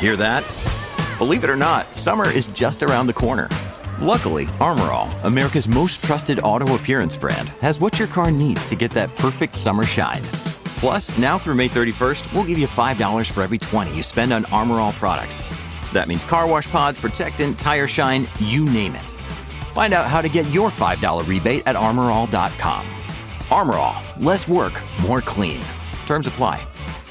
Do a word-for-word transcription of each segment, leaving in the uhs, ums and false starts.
Hear that? Believe it or not, summer is just around the corner. Luckily, Armor All, America's most trusted auto appearance brand, has what your car needs to get that perfect summer shine. Plus, now through May thirty-first, we'll give you five dollars for every twenty you spend on Armor All products. That means car wash pods, protectant, tire shine, you name it. Find out how to get your five dollars rebate at armor all dot com. Armor All, less work, more clean. Terms apply.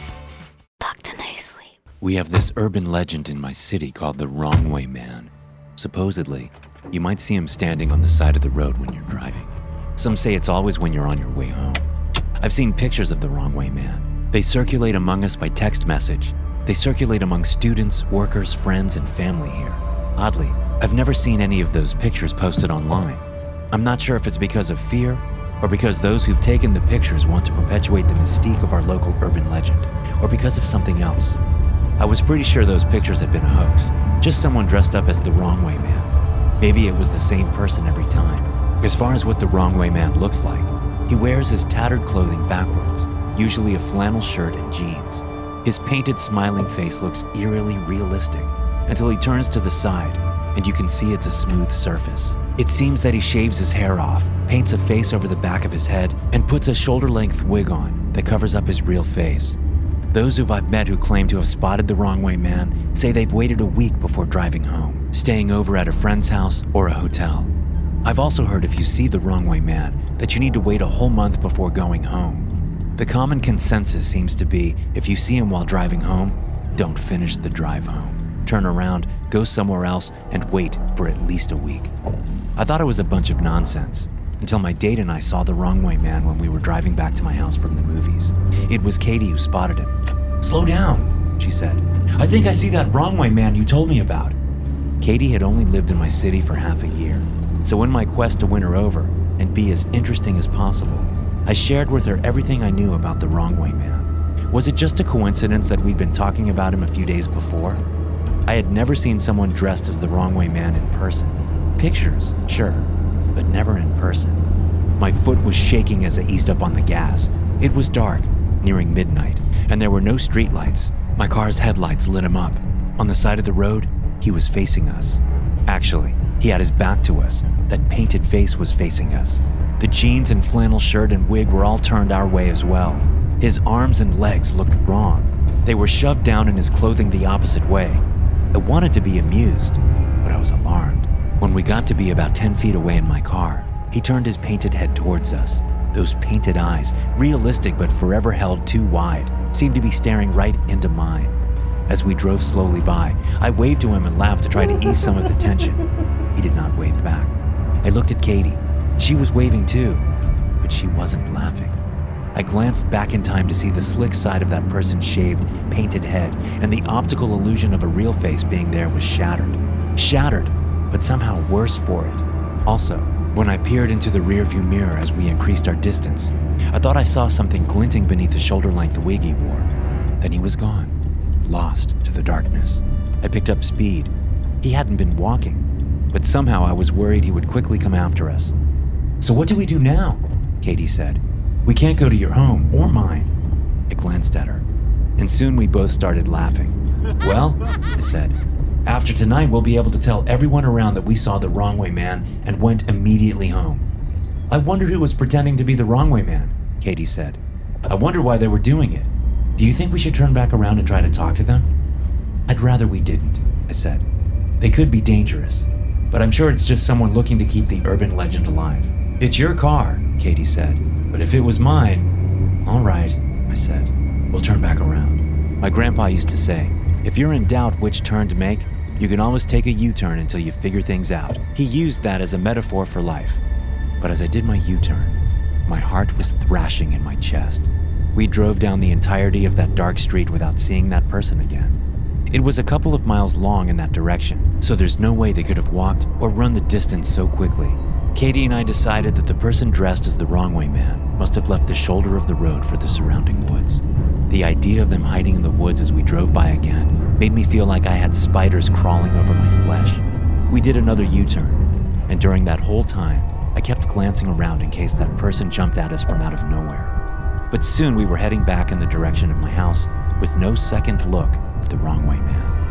Talk to nicely. We have this urban legend in my city called the Wrong Way Man. Supposedly, you might see him standing on the side of the road when you're driving. Some say it's always when you're on your way home. I've seen pictures of the Wrong Way Man. They circulate among us by text message. They circulate among students, workers, friends, and family here. Oddly, I've never seen any of those pictures posted online. I'm not sure if it's because of fear or because those who've taken the pictures want to perpetuate the mystique of our local urban legend, or because of something else. I was pretty sure those pictures had been a hoax, just someone dressed up as the Wrong Way Man. Maybe it was the same person every time. As far as what the Wrong Way Man looks like, he wears his tattered clothing backwards, usually a flannel shirt and jeans. His painted, smiling face looks eerily realistic until he turns to the side, and you can see it's a smooth surface. It seems that he shaves his hair off, paints a face over the back of his head, and puts a shoulder-length wig on that covers up his real face. Those who I've met who claim to have spotted the Wrong Way Man say they've waited a week before driving home, staying over at a friend's house or a hotel. I've also heard if you see the Wrong Way Man, that you need to wait a whole month before going home. The common consensus seems to be if you see him while driving home, don't finish the drive home. Turn around, go somewhere else, and wait for at least a week. I thought it was a bunch of nonsense until my date and I saw the Wrong Way Man when we were driving back to my house from the movies. It was Katie who spotted him. "Slow down," she said. "I think I see that Wrong Way Man you told me about." Katie had only lived in my city for half a year, so in my quest to win her over and be as interesting as possible, I shared with her everything I knew about the Wrong Way Man. Was it just a coincidence that we'd been talking about him a few days before? I had never seen someone dressed as the Wrong Way Man in person. Pictures, sure, but never in person. My foot was shaking as I eased up on the gas. It was dark, nearing midnight, and there were no streetlights. My car's headlights lit him up. On the side of the road, he was facing us. Actually, he had his back to us. That painted face was facing us. The jeans and flannel shirt and wig were all turned our way as well. His arms and legs looked wrong. They were shoved down in his clothing the opposite way. I wanted to be amused, but I was alarmed. When we got to be about ten feet away in my car, he turned his painted head towards us. Those painted eyes, realistic but forever held too wide, seemed to be staring right into mine. As we drove slowly by, I waved to him and laughed to try to ease some of the tension. He did not wave back. I looked at Katie. She was waving too, but she wasn't laughing. I glanced back in time to see the slick side of that person's shaved, painted head, and the optical illusion of a real face being there was shattered. Shattered, but somehow worse for it. Also, when I peered into the rearview mirror as we increased our distance, I thought I saw something glinting beneath the shoulder-length wig he wore. Then he was gone, lost to the darkness. I picked up speed. He hadn't been walking, but somehow I was worried he would quickly come after us. "So what do we do now?" Katie said. "We can't go to your home or mine." I glanced at her, and soon we both started laughing. "Well," I said, "after tonight we'll be able to tell everyone around that we saw the Wrong Way Man and went immediately home." "I wonder who was pretending to be the Wrong Way Man," Katie said. "I wonder why they were doing it. Do you think we should turn back around and try to talk to them?" "I'd rather we didn't," I said. "They could be dangerous, but I'm sure it's just someone looking to keep the urban legend alive." "It's your car," Katie said, "but if it was mine..." "All right," I said. "We'll turn back around." My grandpa used to say, if you're in doubt which turn to make, you can always take a U-turn until you figure things out. He used that as a metaphor for life. But as I did my U-turn, my heart was thrashing in my chest. We drove down the entirety of that dark street without seeing that person again. It was a couple of miles long in that direction, so there's no way they could have walked or run the distance so quickly. Katie and I decided that the person dressed as the Wrong Way Man must have left the shoulder of the road for the surrounding woods. The idea of them hiding in the woods as we drove by again made me feel like I had spiders crawling over my flesh. We did another U-turn, and during that whole time, I kept glancing around in case that person jumped at us from out of nowhere. But soon we were heading back in the direction of my house with no second look at the Wrong Way Man.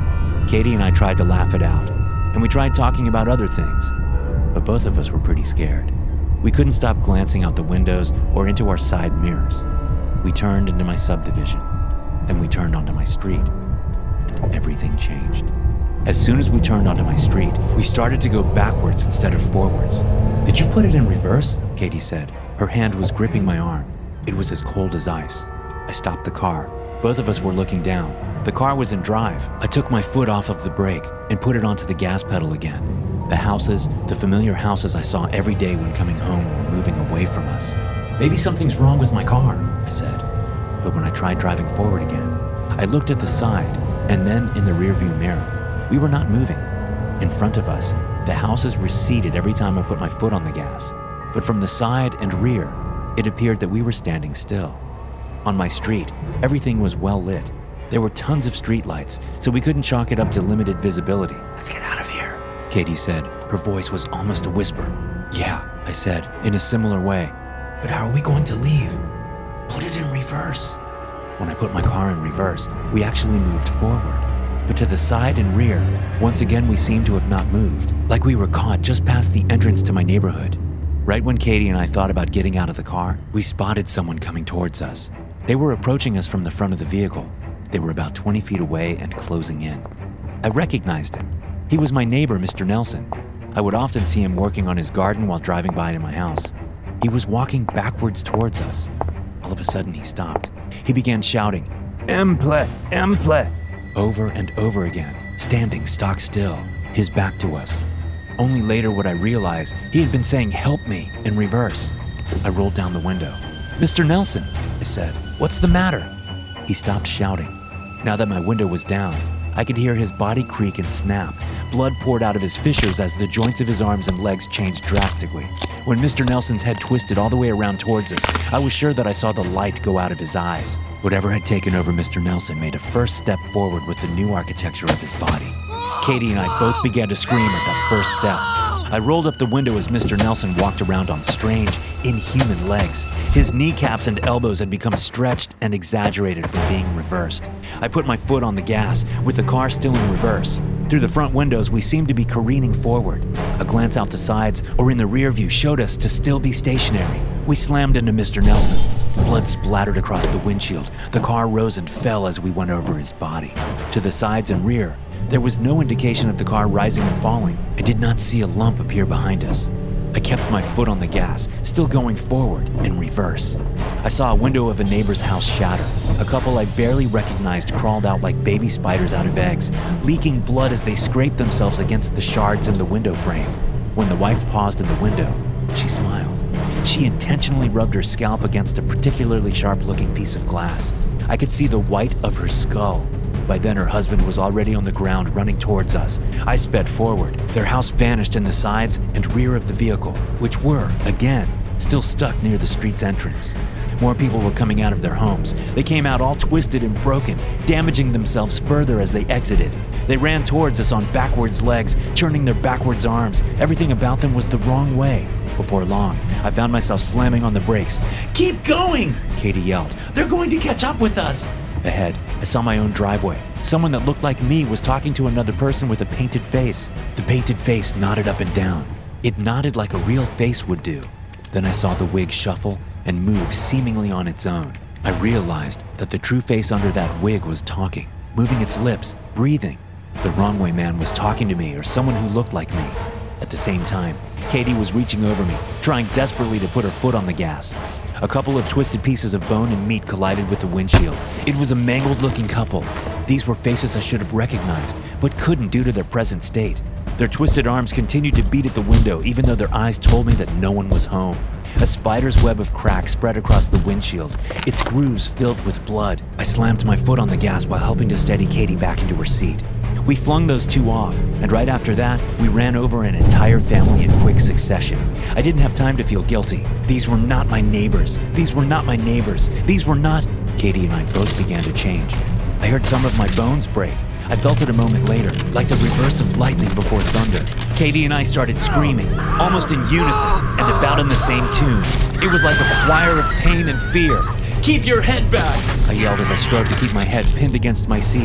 Katie and I tried to laugh it out, and we tried talking about other things, but both of us were pretty scared. We couldn't stop glancing out the windows or into our side mirrors. We turned into my subdivision, then we turned onto my street, and everything changed. As soon as we turned onto my street, we started to go backwards instead of forwards. "Did you put it in reverse?" Katie said. Her hand was gripping my arm. It was as cold as ice. I stopped the car. Both of us were looking down. The car was in drive. I took my foot off of the brake and put it onto the gas pedal again. The houses, the familiar houses I saw every day when coming home, were moving away from us. "Maybe something's wrong with my car," I said. But when I tried driving forward again, I looked at the side and then in the rearview mirror. We were not moving. In front of us, the houses receded every time I put my foot on the gas. But from the side and rear, it appeared that we were standing still. On my street, everything was well lit. There were tons of streetlights, so we couldn't chalk it up to limited visibility. "Let's get out of here," Katie said. Her voice was almost a whisper. "Yeah," I said, in a similar way. "But how are we going to leave?" "Put it in reverse." When I put my car in reverse, we actually moved forward. But to the side and rear, once again we seemed to have not moved, like we were caught just past the entrance to my neighborhood. Right when Katie and I thought about getting out of the car, we spotted someone coming towards us. They were approaching us from the front of the vehicle. They were about twenty feet away and closing in. I recognized him. He was my neighbor, Mister Nelson. I would often see him working on his garden while driving by to my house. He was walking backwards towards us. All of a sudden, he stopped. He began shouting, "Emple, Emple," over and over again, standing stock still, his back to us. Only later would I realize he had been saying, "Help me," in reverse. I rolled down the window. "Mister Nelson," I said, "what's the matter?" He stopped shouting. Now that my window was down, I could hear his body creak and snap. Blood poured out of his fissures as the joints of his arms and legs changed drastically. When Mister Nelson's head twisted all the way around towards us, I was sure that I saw the light go out of his eyes. Whatever had taken over Mister Nelson made a first step forward with the new architecture of his body. Katie and I both began to scream at that first step. I rolled up the window as Mister Nelson walked around on strange, inhuman legs. His kneecaps and elbows had become stretched and exaggerated from being reversed. I put my foot on the gas, with the car still in reverse. Through the front windows, we seemed to be careening forward. A glance out the sides or in the rear view showed us to still be stationary. We slammed into Mister Nelson. Blood splattered across the windshield. The car rose and fell as we went over his body. To the sides and rear, there was no indication of the car rising and falling. I did not see a lump appear behind us. I kept my foot on the gas, still going forward in reverse. I saw a window of a neighbor's house shatter. A couple I barely recognized crawled out like baby spiders out of eggs, leaking blood as they scraped themselves against the shards in the window frame. When the wife paused in the window, she smiled. She intentionally rubbed her scalp against a particularly sharp-looking piece of glass. I could see the white of her skull. By then, her husband was already on the ground running towards us. I sped forward. Their house vanished in the sides and rear of the vehicle, which were, again, still stuck near the street's entrance. More people were coming out of their homes. They came out all twisted and broken, damaging themselves further as they exited. They ran towards us on backwards legs, turning their backwards arms. Everything about them was the wrong way. Before long, I found myself slamming on the brakes. "Keep going!" Katie yelled. "They're going to catch up with us!" Ahead, I saw my own driveway. Someone that looked like me was talking to another person with a painted face. The painted face nodded up and down. It nodded like a real face would do. Then I saw the wig shuffle and move seemingly on its own. I realized that the true face under that wig was talking, moving its lips, breathing. The wrong way man was talking to me or someone who looked like me. At the same time, Katie was reaching over me, trying desperately to put her foot on the gas. A couple of twisted pieces of bone and meat collided with the windshield. It was a mangled-looking couple. These were faces I should have recognized, but couldn't due to their present state. Their twisted arms continued to beat at the window, even though their eyes told me that no one was home. A spider's web of cracks spread across the windshield, its grooves filled with blood. I slammed my foot on the gas while helping to steady Katie back into her seat. We flung those two off, and right after that, we ran over an entire family in quick succession. I didn't have time to feel guilty. These were not my neighbors. These were not my neighbors. These were not... Katie and I both began to change. I heard some of my bones break. I felt it a moment later, like the reverse of lightning before thunder. Katie and I started screaming, almost in unison, and about in the same tune. It was like a choir of pain and fear. "Keep your head back!" I yelled as I strove to keep my head pinned against my seat.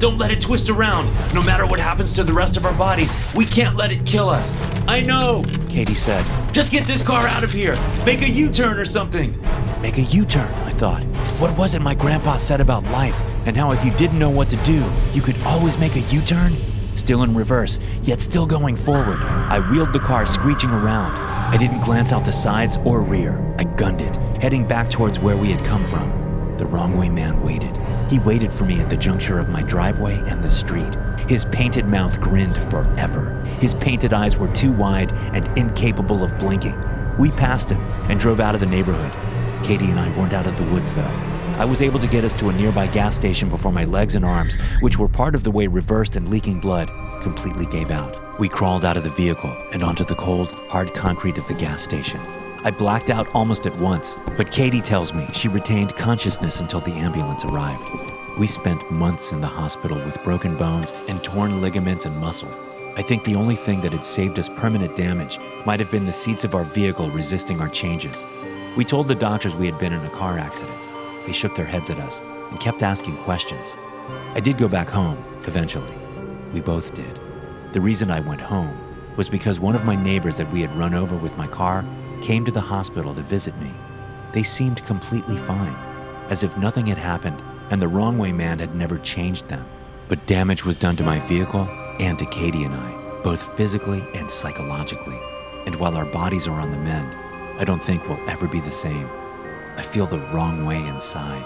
Don't let it twist around. No matter what happens to the rest of our bodies, we can't let it kill us. I know, Katie said. Just get this car out of here. Make a U-turn or something. Make a U-turn, I thought. What was it my grandpa said about life and how if you didn't know what to do, you could always make a U-turn? Still in reverse, yet still going forward, I wheeled the car screeching around. I didn't glance out the sides or rear. I gunned it, heading back towards where we had come from. The wrong way man waited. He waited for me at the juncture of my driveway and the street. His painted mouth grinned forever. His painted eyes were too wide and incapable of blinking. We passed him and drove out of the neighborhood. Katie and I weren't out of the woods, though. I was able to get us to a nearby gas station before my legs and arms, which were part of the way reversed and leaking blood, completely gave out. We crawled out of the vehicle and onto the cold, hard concrete of the gas station. I blacked out almost at once, but Katie tells me she retained consciousness until the ambulance arrived. We spent months in the hospital with broken bones and torn ligaments and muscle. I think the only thing that had saved us permanent damage might have been the seats of our vehicle resisting our changes. We told the doctors we had been in a car accident. They shook their heads at us and kept asking questions. I did go back home, eventually. We both did. The reason I went home was because one of my neighbors that we had run over with my car came to the hospital to visit me. They seemed completely fine, as if nothing had happened and the wrong way man had never changed them. But damage was done to my vehicle and to Katie and I, both physically and psychologically. And while our bodies are on the mend, I don't think we'll ever be the same. I feel the wrong way inside.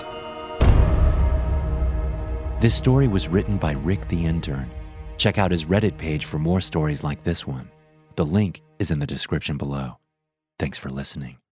This story was written by Rick the Intern. Check out his Reddit page for more stories like this one. The link is in the description below. Thanks for listening.